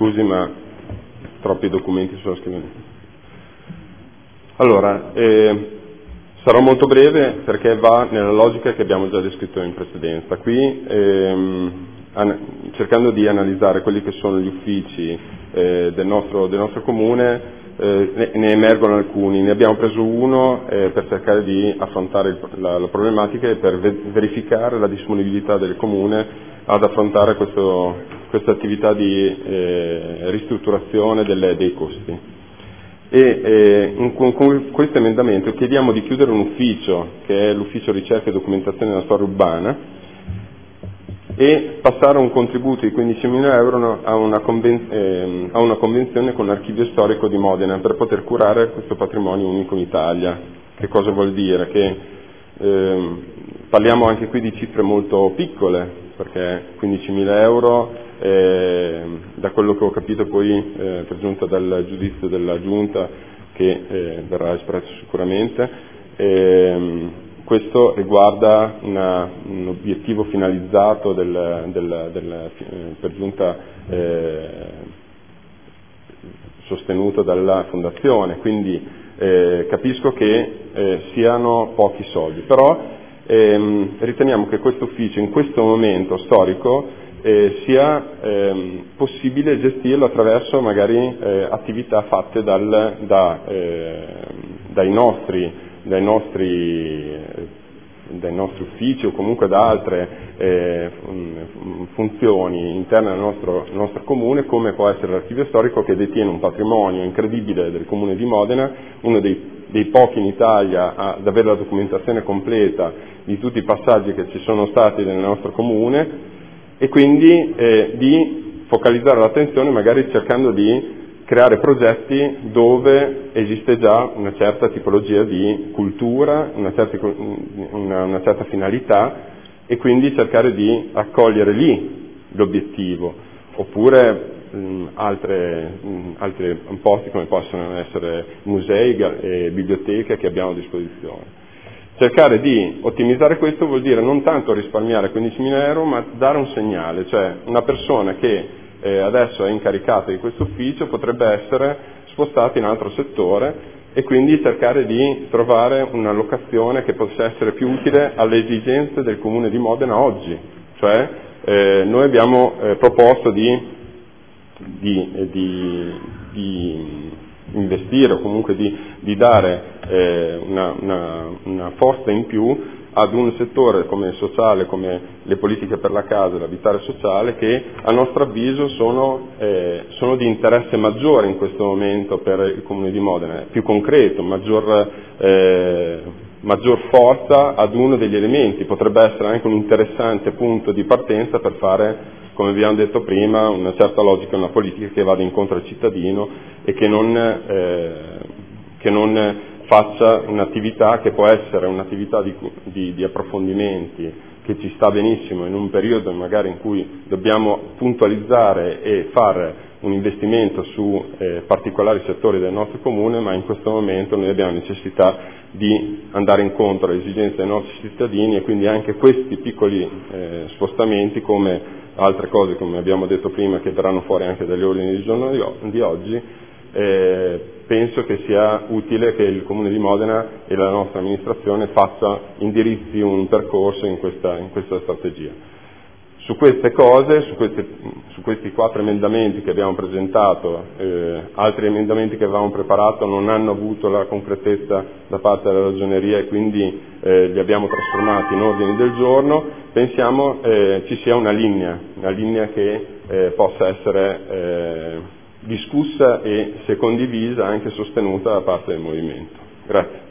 scusi, ma troppi documenti sulla scrivania. Allora, sarò molto breve perché va nella logica che abbiamo già descritto in precedenza. Qui, cercando di analizzare quelli che sono gli uffici del nostro comune, ne emergono alcuni. Ne abbiamo preso uno per cercare di affrontare la problematica e per verificare la disponibilità del comune ad affrontare questa attività di ristrutturazione dei costi. Con questo emendamento chiediamo di chiudere un ufficio, che è l'ufficio ricerca e documentazione della storia urbana, e passare un contributo di 15.000 euro a una convenzione con l'Archivio Storico di Modena per poter curare questo patrimonio unico in Italia. Che cosa vuol dire? Che parliamo anche qui di cifre molto piccole, perché 15.000 euro, da quello che ho capito poi per giunta dal giudizio della Giunta, che verrà espresso sicuramente, questo riguarda un obiettivo finalizzato per giunta sostenuto dalla Fondazione, quindi capisco che siano pochi soldi, però riteniamo che questo ufficio in questo momento storico sia possibile gestirlo attraverso magari attività fatte dai nostri uffici o comunque da altre funzioni interne al nostro comune, come può essere l'Archivio Storico, che detiene un patrimonio incredibile del comune di Modena, uno dei pochi in Italia ad avere la documentazione completa di tutti i passaggi che ci sono stati nel nostro comune, e quindi di focalizzare l'attenzione magari cercando di creare progetti dove esiste già una certa tipologia di cultura, una certa finalità, e quindi cercare di accogliere lì l'obiettivo, oppure altri posti come possono essere musei e biblioteche che abbiamo a disposizione. Cercare di ottimizzare questo vuol dire non tanto risparmiare 15.000 euro, ma dare un segnale, cioè una persona che adesso è incaricata di questo ufficio potrebbe essere spostata in altro settore, e quindi cercare di trovare una locazione che possa essere più utile alle esigenze del Comune di Modena oggi. Cioè noi abbiamo proposto di investire, o comunque di dare una forza in più ad un settore come il sociale, come le politiche per la casa e l'abitare sociale, che a nostro avviso sono di interesse maggiore in questo momento per il Comune di Modena, più concreto, maggior forza ad uno degli elementi. Potrebbe essere anche un interessante punto di partenza per fare, come abbiamo detto prima, una certa logica, una politica che vada incontro al cittadino e che non faccia un'attività che può essere un'attività di approfondimenti, che ci sta benissimo in un periodo magari in cui dobbiamo puntualizzare e fare un investimento su particolari settori del nostro comune, ma in questo momento noi abbiamo necessità di andare incontro alle esigenze dei nostri cittadini, e quindi anche questi piccoli spostamenti, come altre cose come abbiamo detto prima che verranno fuori anche dagli ordini del giorno di oggi, penso che sia utile che il Comune di Modena e la nostra amministrazione indirizzi un percorso in questa strategia. Su queste cose, su questi 4 emendamenti che abbiamo presentato, altri emendamenti che avevamo preparato non hanno avuto la concretezza da parte della Ragioneria, e quindi li abbiamo trasformati in ordini del giorno. Pensiamo ci sia una linea che possa essere discussa e, se condivisa, anche sostenuta da parte del Movimento. Grazie.